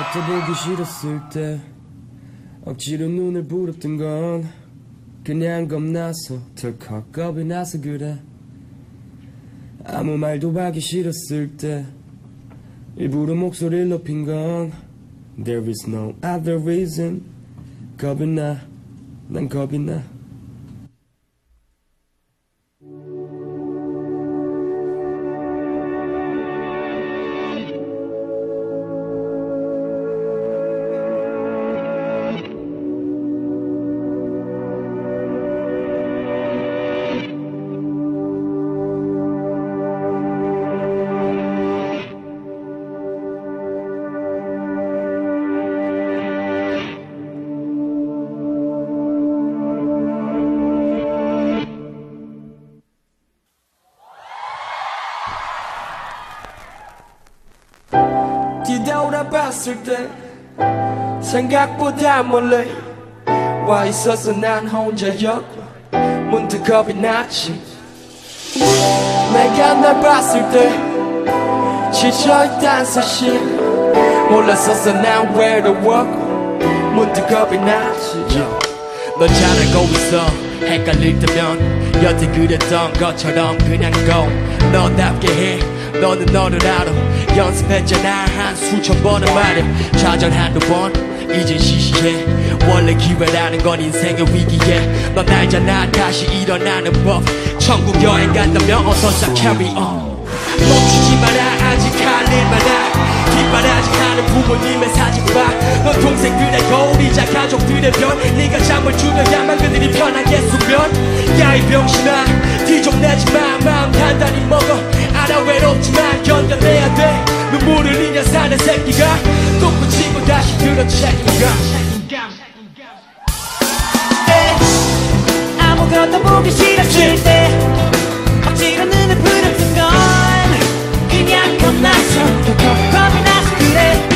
곁에 보기 싫었을 때 억지로 눈을 부릅던 건 그냥 겁나서 덜컥 겁이 나서 그래. 아무 말도 하기 싫었을 때 일부러 목소리를 높인 건 There is no other reason. 겁이 나, 난 겁이 나. 뒤돌아봤을 때 생각보다 멀리 와 있어서 난 혼자였고 문득 겁이 났지. 내가 널 봤을 때 지쳐있단 사실 몰랐었어. 난 외로웠고 문득 겁이 났지. 넌 잘알고 있어. 헷갈릴 때면 여태 그랬던 것처럼 그냥 go. 너답게 해. 너는 너를 알아. 연습했잖아 한 수천 번은 말해. 좌절 한두 번 이젠 시시해. 원래 기회라는 건 인생의 위기에 넌 알잖아 다시 일어나는 법. 천국 여행 간다면 어서 싹 carry on. 멈추지 마라 아직 할 일 많아. 뒷바라지 하는 부모님의 사진 봐. 넌 동생들의 거울이자 가족들의 별. 네가 잠을 주려야만 그들이 편하게 수면. 야 이 병신아 티 좀 내지마. 마음 단단히 먹어. 알아 외롭지만 견뎌내야 돼. 눈물을 흘려 사는 새끼가 또 붙이고 다시 들어 책임감. 아무것도 보기 싫었을 때 억지로 눈을 부릅뜬 건 그냥 겁나서 겁이 나서 그래.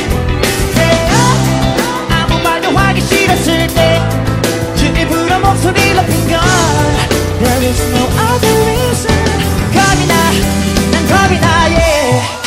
아무 말도 하기 싫었을 때 일부러 목소리를 높인 건 There is no other reason. 겁이 나, 난 겁이 나, yeah.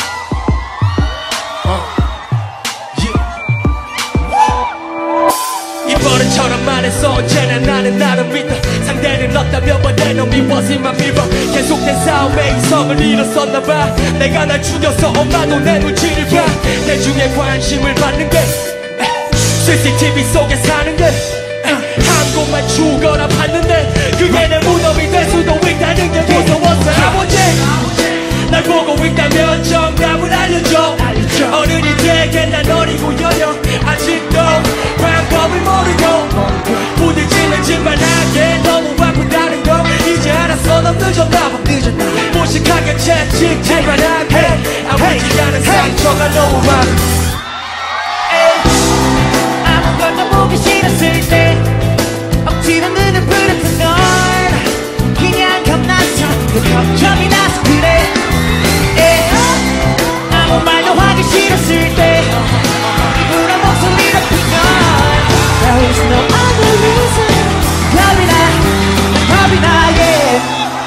버릇처럼 말했어. 언제나 나는 나를 믿어. 상대를 얻다며 번에 너 미워지만 빌어. 계속된 싸움에 이성을 잃었었나봐. 내가 날 죽여서 엄마도 내 눈치를 봐. 대중의 관심을 받는 게 CCTV 속에 사는 게 한 곳만 죽어라 봤는데 그게 내 무덤이 될 수도 있다는 게 무서웠어. 아버지 날 보고 있다면 정답을 알려줘. 어른이 되게 난 어리고 여려. 아직도 방법을 모르고 부딪히는 짓만 하게 너무 바쁘다는 거 이제 알았어. 넌 늦었나봐. 무식하게 채찍질만 하게 아프지 않은 상처가 너무 많아. 아무것도 보기 싫었을 때 억지로 눈을 부릅뜬 건 그냥 겁나서 겁이 나서 그래. 아무 말도 하기 싫었을 때 일부러 목소리를 높인 건 There is no other reason. 겁이 나, yeah.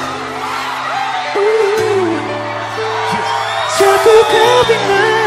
자꾸 겁이 나.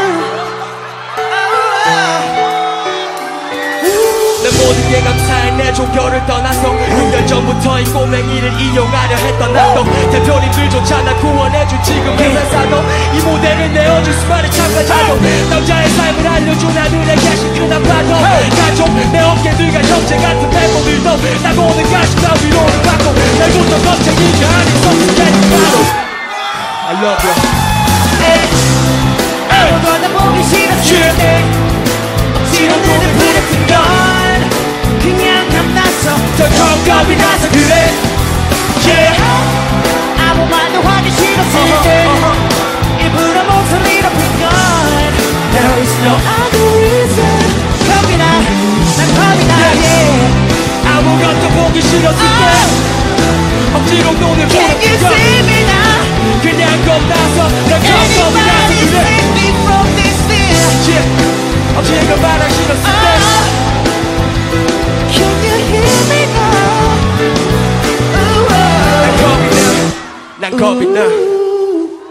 내 모든 게 감사해. 내 종교를 떠나서 6년 전부터 이 꼬맹이를 이용하려 했던 나도 대표님들조차 날 구원해준 지금 이 회사도 이 무대를 내어줄 수많은 참가자도 남자의 삶을 알려준 하늘에 계신 그 나빠도 가족 내 어깨들과 형제 같은 멤버들도 나고 오는 가슴과 위로를 받고 날부터 겁쟁이가 아닌 성숙해진 바로 I love you. 아무것도 보기 싫었을 때 억지로 눈을 부릅뜬 건 그냥 겁나서 더 겁이 나서 그래. Yeah. 아무 말도 하기 싫었을 때 일부러 목소리를 높인 건 There is no other reason. 겁이 나, 난 겁이 나, yeah. 아무것도 보기 싫었을 때 억지로 눈을 Can you 부릅뜨고 see me now? 그냥 겁나서 난 겁이 나서 Anybody 그래. save me from this fear? Yeah. 억지로 말하기 싫었을 때 Can you hear me now? 난 겁이 나.